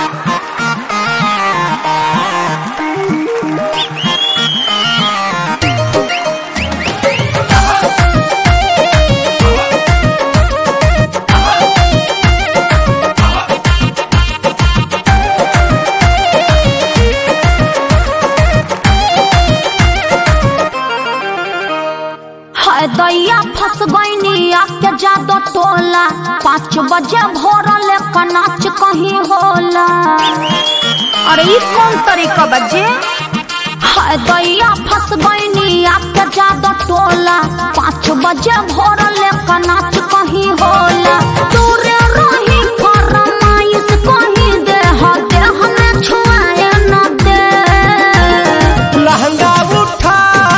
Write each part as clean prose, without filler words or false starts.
दैया फंस गईनी आके जादो टोला 5 बजे भोरल का नाच कहीं होला। अरे ये कौन तरीका बजे? हाय दैया फंस गईनी आके जादो टोला 5 बजे भोरल का नाच कहीं होला। दूरे रही फरमाइश कहीं दे हमें छुआए न दे। लहंगा उठा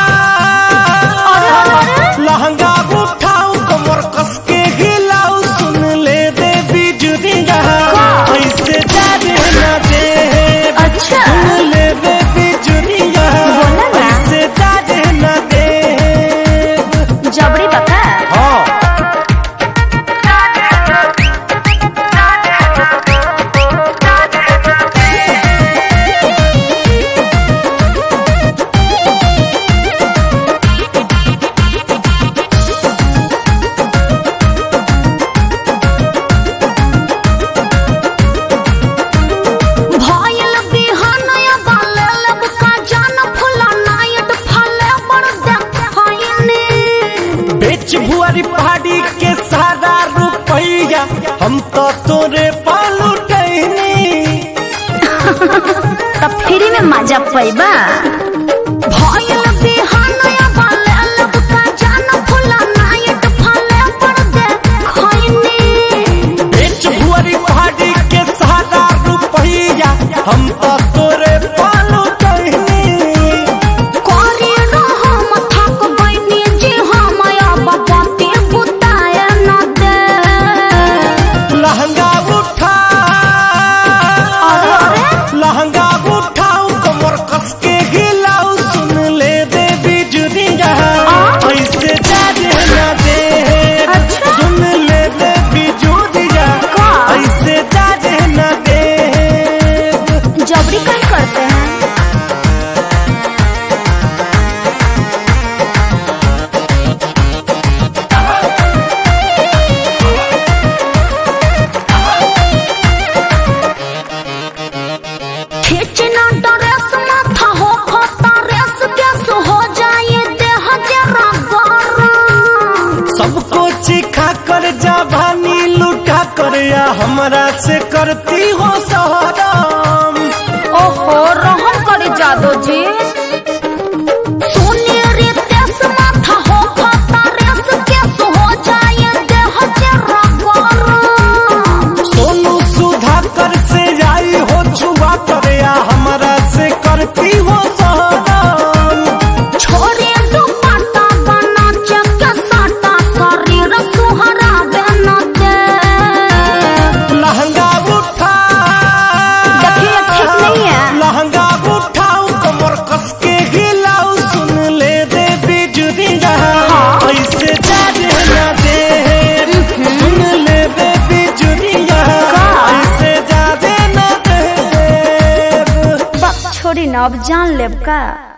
लहंगा उठाऊ कमर कस के हिलाऊ सुन ले दे बिजुरिया ऐसे जाने न दे। अच्छा सुन ले दे बिजुरिया ऐसे जाने न दे। जबरी बता हाँ भुआरी पहाड़ी के सारा रुपैया हम तो तोरे पालू टहनी। तब फ्री में मजा पैबा। भयल बिहानया बाले लब का जान फुला नाइट फले पड़ दे खैनी। बेच भुआरी पहाड़ी के सारा रुपैया हम तो तोरे पालू टहनी। कोरी रहो मथक गईनी जी हमया बपति बुताए न दे। लहंगा उठा लहंगा उठाऊ कमर कस के हिलाऊ सुन ले दे बिजुरिया ऐसे जाने न दे। सुन ले दे बिजुरिया ऐसे जाने न दे। जबरी कहीं करते हैं। खींचना ड्रेस माथा हो खोता रेस गैस हो जाए देह जरा गरम। सबको चिखा कर जवानी लुटा कर या हमरा से करती हो सहराम। ओहो रहम करे जादो जी। सोने रे तेस माथा हो खोता रेस गैस हो जाए देह जरा गरम। सोनू सुधा कर से आई हो छुआ कर या हमरा से करती हो सहराम। छोरे दुपट्टा बना चक साटा शरीर सुहरा बन दे। लहंगा उठा देखिए ठीक नहीं है। लहंगा उठाऊ कमर कस के हिलाऊ सुन ले दे बिजुरिया ऐसे जाने न दे। सुन ले दे बिजुरिया ऐसे जाने न दे। छोड़ी ना अब जान लेब का।